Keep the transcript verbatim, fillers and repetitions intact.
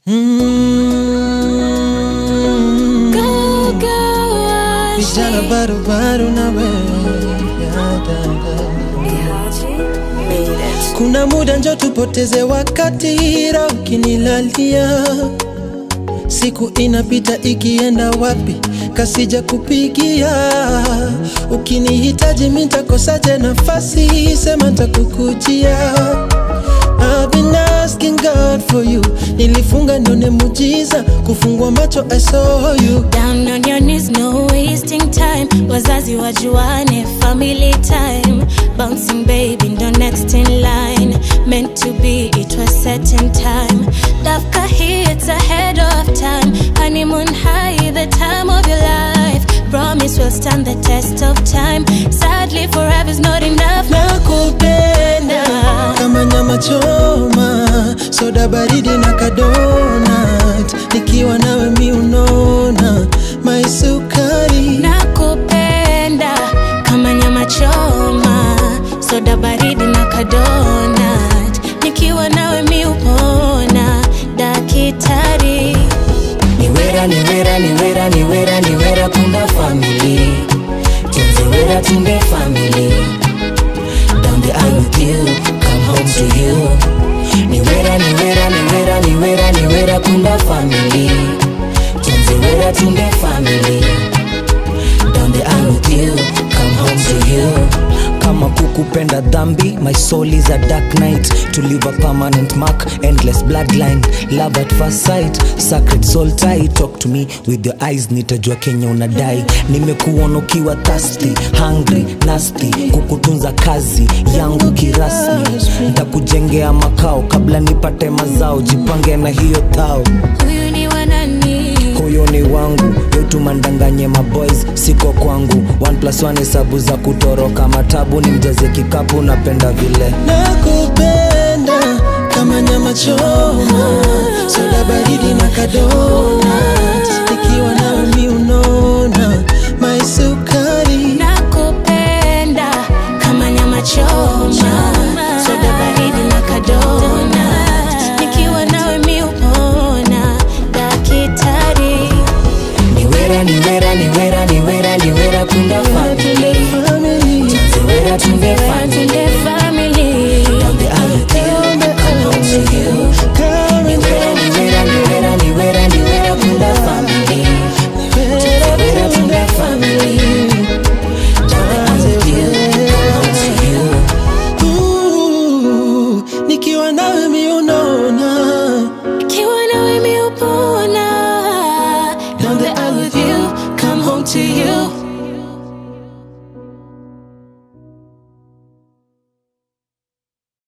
Mm. Go, go, vijana baru baru na wewe. Kuna muda njo tupoteze wakati, roho ukinilalia. Siku inapita ikienda wapi, kasija kupigia. Ukinihitaji mimi nitakosaje nafasi, sema nitakukujia. I've been asking God for you. Nilifunga nione muujiza, kufungua macho I saw you. Down on your knees, no wasting time. Wazazi wajuane, family time. Bouncing baby, ndo next in line. Meant to be, it was set in time. Dafka here, it's ahead of time. Honeymoon high, the time of your life. Promise will stand the test of time. Sadly, forever's not enough. Nakupenda kama nyama choma, soda baridi na kadonat. Nikiwa nawe mi unona my sukari. Nakupenda kama nyama choma, soda baridi na kadonat. Nikiwa nawe mi upona dakitari. Niwera, niwera, niwera, niwera, niwera kunda family. Tunze wera tunde family. Down the aisle with you, come home to you. Niwera, niwera, niwera, niwera, niwera kunda family. Tunze wera tunde family. Down the aisle with you, come home to you. Kama kukupenda dhambi, my soul is a dark night. To leave a permanent mark, endless bloodline. Love at first sight, sacred soul tie. Talk to me with your eyes, nitajua Kenya unadai. Nimekuona ukiwa thirsty, hungry, nasty. Kukutunza kazi yangu kirasmi. Nitakujengea makao kabla nipate mazao. Jipange na hiyo tao. Huyu ni wanani? Huyo ni wangu, yotu mandanganye maboys, siko kwangu. One plus one hesabu za kutoroka matabu, ni mjaze kikapu napenda vile. Nakupenda kama nyama choma, soda baridi na kadonat. Nikiwa nawe mi unona my sukari. Nakupenda kama nyama choma, soda baridi na kadonat. Nikiwa nawe mi upona dakitari. Niwera, niwera, niwera, niwera, niwera kunda family. Tunze wera tunde family. Down the aisle with you, come home to you. Niwera, niwera, niwera, niwera, niwera kunda family. Tunze wera tunde family. Down the aisle with you, come home to you. Ooh, nikiwa nawe mi unona. Nikiwa nawe mi upona. Down the aisle with you, come home to you.